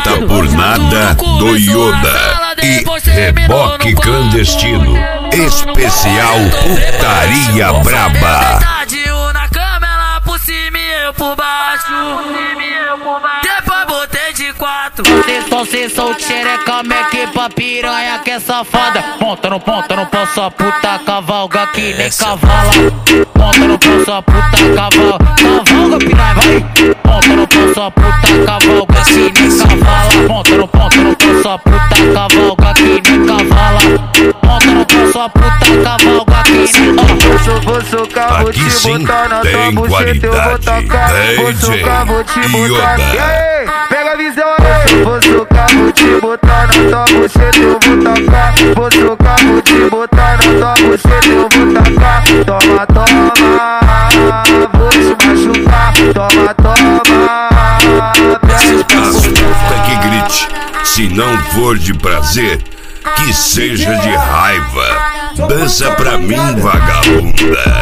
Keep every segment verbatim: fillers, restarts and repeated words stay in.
tá por nada do Yoda e Reboque Clandestino. Especial Putaria Braba. Na cama, ela por cima e eu por baixo. Depois botei de quatro. Cê sou xereca, meque pra piranha que é safada. Ponta no ponta, não posso a puta cavalga que nem cavala. Ponta no posso a puta cavalga, cavalga piranha vai. Ponta no posso a puta cavalga que nem cavala. Ponta no ponta, não posso a puta cavalga que nem cavala. Ponta no posso a puta cavalga que nem cavala. Aqui sim tem qualidade. D J Yoda. Pega a visão aí. Vou socar, vou te botar na tua buceta, eu vou tacar. Vou socar, vou te botar na tua buceta, eu vou tacar. Toma, toma, vou te machucar. Toma, toma, Assusta que grite. Se não for de prazer, que seja de raiva. Dança pra mim, vagabunda.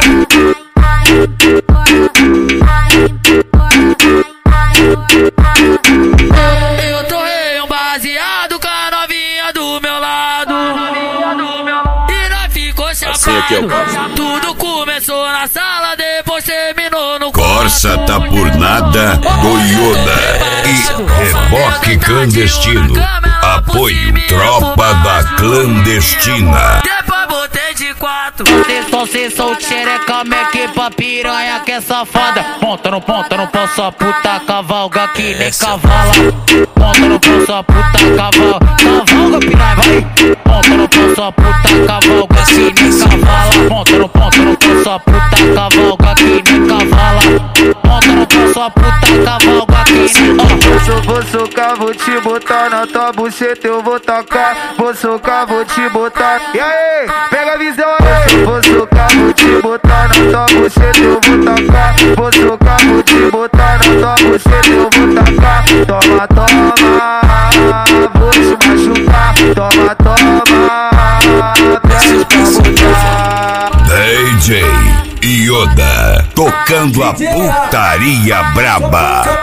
Eu torrei um baseado com a novinha do meu lado. E nós ficou chapado. Tudo começou na sala, depois terminou no Corsa tá por nada do Yoda e Reboque Clandestino. Apoio Tropa da Clandestina. Depois botei de quatro. Cê sou xereca, meque pra piranha que é safada. Ponta no ponta, não posso a puta cavalga que nem cavala. Ponta no posso a puta cavalga, cavalga piranha vai. Ponta no posso a puta cavalga que nem cavala. Ponta no ponta, não posso a puta cavalga que nem cavala. Ponta no posso a puta cavalga que nem cavala. Vou socar, vou te botar na tua buceta, eu vou tacar. Vou socar, vou te botar. E aí, pega a visão aí. Vou socar, vou te botar na tua buceta, eu vou tacar. Vou socar, vou te botar na tua buceta, eu vou tacar. Toma, toma, vou te machucar. Toma, toma, desce pra botar. D J Yoda tocando a putaria braba.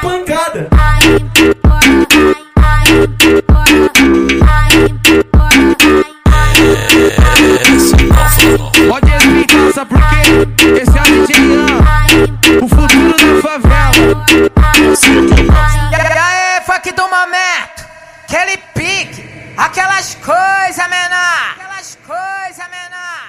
Pode respeitar, sabe por quê? Esse é o D J Ian, o futuro da favela. E aí, funk do momento, aquele pique, aquelas coisas menor, aquelas coisas menor.